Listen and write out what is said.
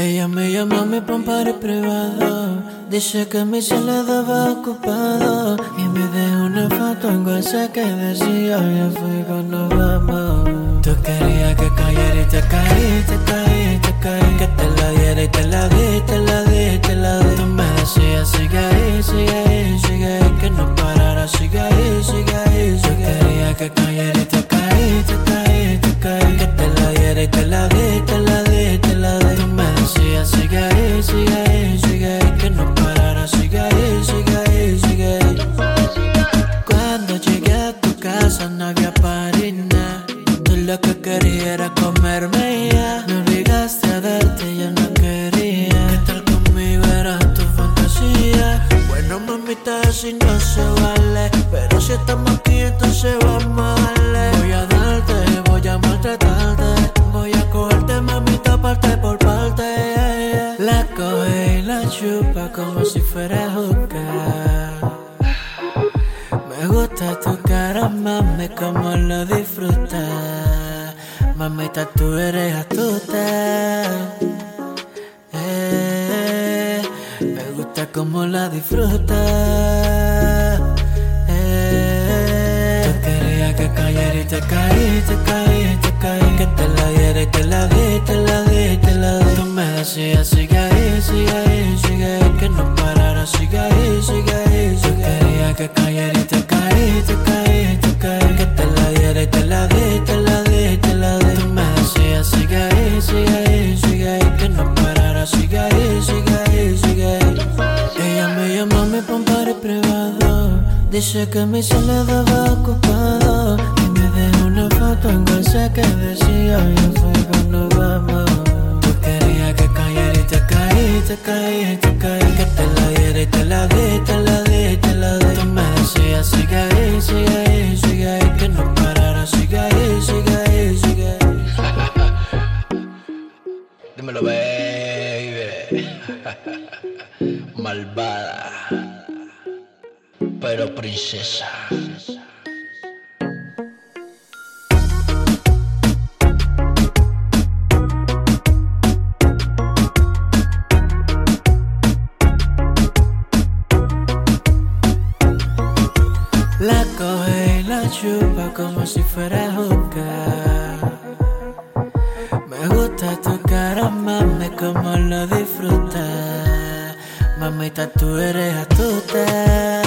Ella me llama a mí pa' un party privado. Dice que mi celular va ocupado y me dejó una foto en WhatsApp que decía: ya fui cuando vamos. Tú querías que cayera y te caí, te caí, te caí. Que te la diera y te la di, te la di, te la di. Tú me decías: sigue ahí, sigue ahí, sigue ahí. Que no parara, sigue ahí, sigue ahí, sigue ahí. Yo quería que cayera y te caí, te caí, te caí. Que te la diera y te la di, te la di, te la di. Tú me decías: sigue ahí, sigue ahí, sigue ahí. Que no parara, sigue ahí, sigue ahí, sigue ahí. Cuando llegué a tu casa no había parina. Tú lo que querías era comerme ya. Me obligaste a darte, yo no quería. Que estar conmigo era tu fantasía. Bueno, mamita, así no se vale. Pero si estamos aquí, entonces vamos a darle. Voy a darte, voy a maltratarte. Voy a cogerte, mamita, parte por parte, yeah, yeah. La coge y la chupa como si fuera jugar. Me gusta tu cara, mami, como lo disfrutas. Mamita, tú eres astuta. Me gusta como la disfrutas. Tú querías que cayera y te caí, te caí, te caí. Que te la diera y te la di, te la di, te la di. Tú me decías: sigue ahí, sigue ahí, sigue ahí. Que no parara, sigue ahí, sigue ahí, sigue ahí. Yo quería que cayera y te caí, te caí, te caí. Que te la diera y te la di, te la di, te la di. Tú me decías: sigue ahí, sigue ahí, sigue ahí. Que no parara, sigue ahí, sigue ahí, sigue ahí. Ella me llamó a mí pa' un party privado. Dice que mi celular va ocupado y me dejó una foto en WhatsApp que decía: yo fui cuando vamos. Tú querías que cayera y te caí, te caí, te caí. Que te la diera y te la di, te la di, te la di. Tú me decías: sigue ahí, sigue ahí, sigue ahí. Que no parara, sigue ahí, sigue ahí, sigue ahí. Dímelo, baby. Malvada, pero princesa. La coge y la chupa como si fuera a jugar. Me gusta tu cara, mami, como lo disfrutas. Mamita, tú eres astuta.